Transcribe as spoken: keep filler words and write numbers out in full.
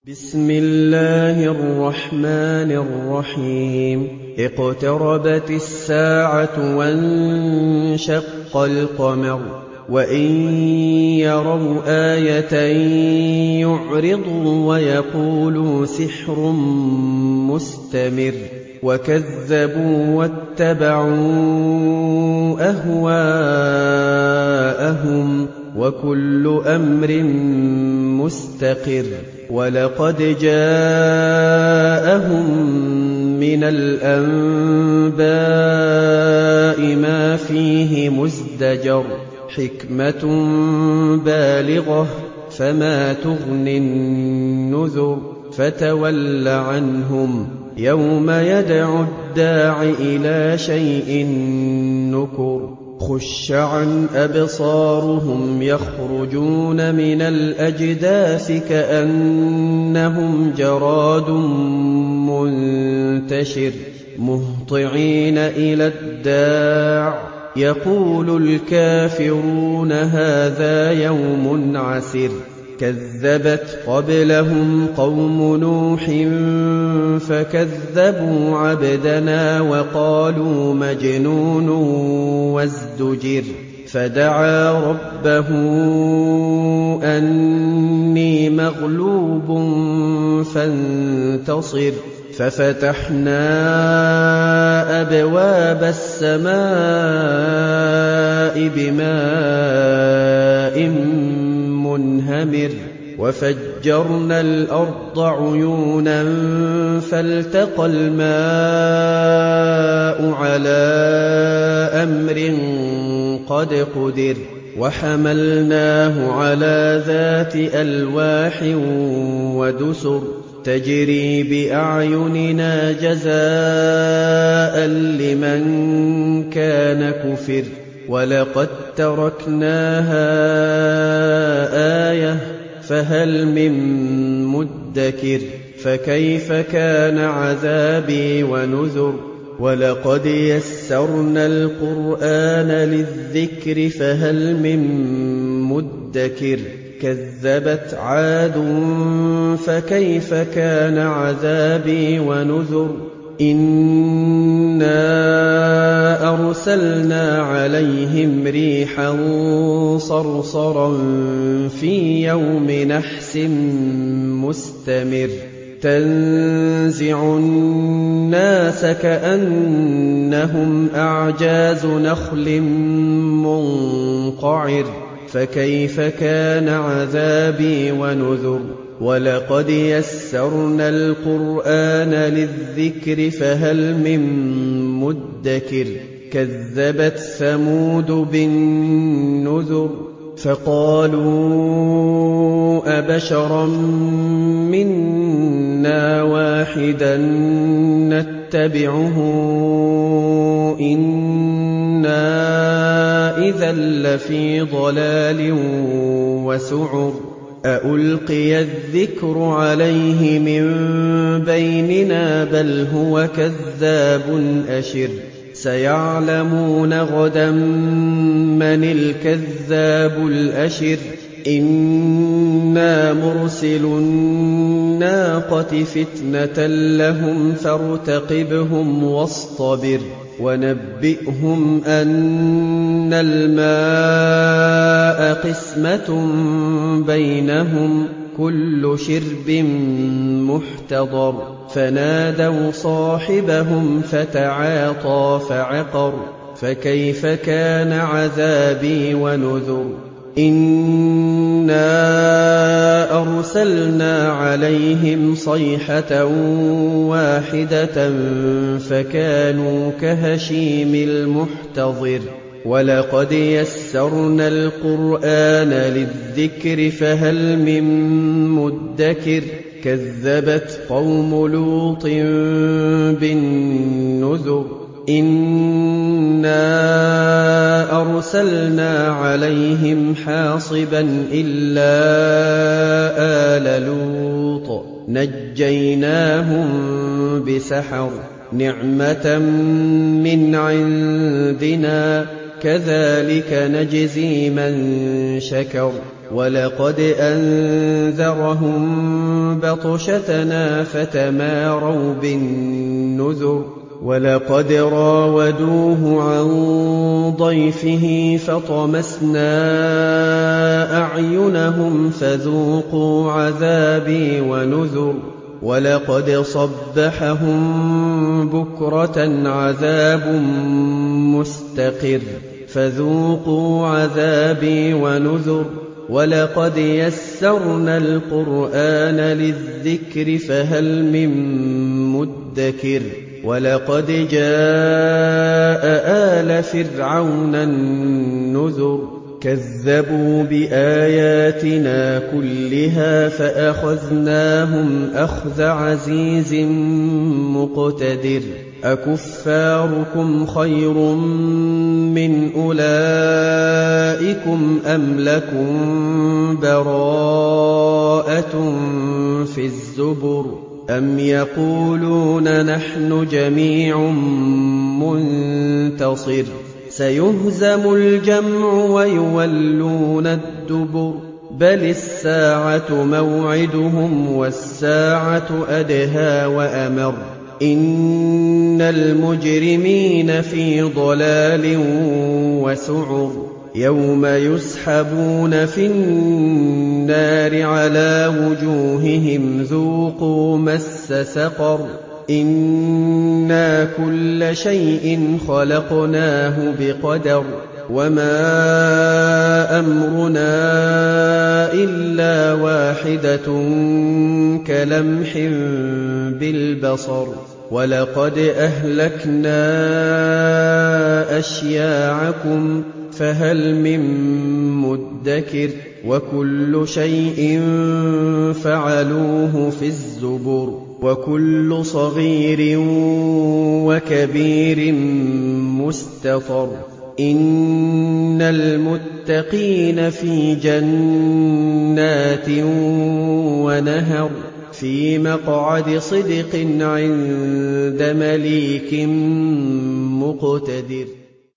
بسم الله الرحمن الرحيم اقتربت الساعة وانشق القمر وإن يروا آية يعرضوا ويقولوا سحر مستمر وكذبوا واتبعوا أهواءهم وكل أمر مستقر ولقد جاءهم من الأنباء ما فيه مزدجر حكمة بالغة فما تغني النذر فتول عنهم يوم يدعو الداع إلى شيء نكر خش عن أبصارهم يخرجون من الأجداث كأنهم جراد منتشر مهطعين إلى الداع يقول الكافرون هذا يوم عسر كذبت قبلهم قوم نوح فكذبوا عبدنا وقالوا مجنون وازدجر فدعا ربه أني مغلوب فانتصر ففتحنا أبواب السماء بماء منهمر وفجرنا الأرض عيونا فالتقى الماء على أمر قد قدر وحملناه على ذات ألواح ودسر تجري بأعيننا جزاء لمن كان كفر ولقد تركناها آية فهل من مدكر فكيف كان عذابي ونذر ولقد يسرنا القرآن للذكر فهل من مدكر كذبت عاد فكيف كان عذابي ونذر إنا أرسلنا عليهم ريحا صرصرا في يوم نحس مستمر تنزع الناس كأنهم أعجاز نخل منقعر فكيف كان عذابي ونذر ولقد يسرنا القرآن للذكر فهل من مدكر كذبت ثمود بالنذر فقالوا أبشرا منا واحدا نتبعه إنا إذا لفي ضلال وسعر أألقي الذكر عليه من بيننا بل هو كذاب أشر سيعلمون غدا من الكذاب الأشر إنا مرسل الناقة فتنة لهم فارتقبهم واصطبر ونبئهم أن الماء قسمة بينهم كل شرب محتضر فنادوا صاحبهم فتعاطى فعقر فكيف كان عذابي ونذر إنا أرسلنا عليهم صيحة واحدة فكانوا كهشيم المحتضر ولقد يسرنا القرآن للذكر فهل من مدكر كذبت قوم لوط بالنذر إنا أرسلنا عليهم حاصبا إلا آل لوط نجيناهم بسحر نعمة من عندنا كذلك نجزي من شكر وَلَقَدْ أَنذَرَهُم بَطْشَتَنَا فَتَمَارَوْا بِالنُّذُرِ وَلَقَدْ رَاوَدُوهُ عَن ضَيْفِهِ فَطَمَسْنَا أَعْيُنَهُمْ فَذُوقُوا عَذَابِي وَنُذُرِ وَلَقَدْ صَبَّحَهُم بُكْرَةً عَذَابٌ مُّسْتَقِرٌّ فَذُوقُوا عَذَابِي وَنُذُرِ وَلَقَدْ يَسَّرْنَا الْقُرْآنَ لِلذِّكْرِ فَهَلْ مِن مُّدَّكِرٍ وَلَقَدْ جَاءَ آلَ فِرْعَوْنَ النُّذُرُ كَذَّبُوا بِآيَاتِنَا كُلِّهَا فَأَخَذْنَاهُمْ أَخْذَ عَزِيزٍ مُّقْتَدِرٍ أَكُفَّارُكُمْ خَيْرٌ مِّنْ أُولَئِكُمْ أَمْ لَكُمْ بَرَاءَةٌ فِي الزُّبُرِ أَمْ يَقُولُونَ نَحْنُ جَمِيعٌ مُّنتَصِرٌ سَيُهْزَمُ الْجَمْعُ وَيُوَلُّونَ الدُّبُرَ بَلِ السَّاعَةُ مَوْعِدُهُمْ وَالسَّاعَةُ أَدْهَىٰ وَأَمَرُّ إِنَّ الْمُجْرِمِينَ فِي ضَلَالٍ وَسُعُرٍ يَوْمَ يُسْحَبُونَ فِي النَّارِ عَلَىٰ وُجُوهِهِمْ ذُوقُوا مَسَّ سَقَرَ إِنَّا كُلَّ شَيْءٍ خَلَقْنَاهُ بِقَدَرٍ وَمَا أَمْرُنَا إِلَّا وَاحِدَةٌ كَلَمْحٍ بِالْبَصَرِ وَلَقَدْ أَهْلَكْنَا أَشْيَاعَكُمْ فَهَلْ مِن مُّدَّكِرٍ وَكُلُّ شَيْءٍ فَعَلُوهُ فِي الزُّبُرِ وَكُلُّ صَغِيرٍ وَكَبِيرٍ مُّسْتَطَرٍ إِنَّ الْمُتَّقِينَ فِي جَنَّاتٍ وَنَهَرٍ فِي مَقْعَدِ صِدْقٍ عِندَ مَلِيكٍ مُّقْتَدِرٍ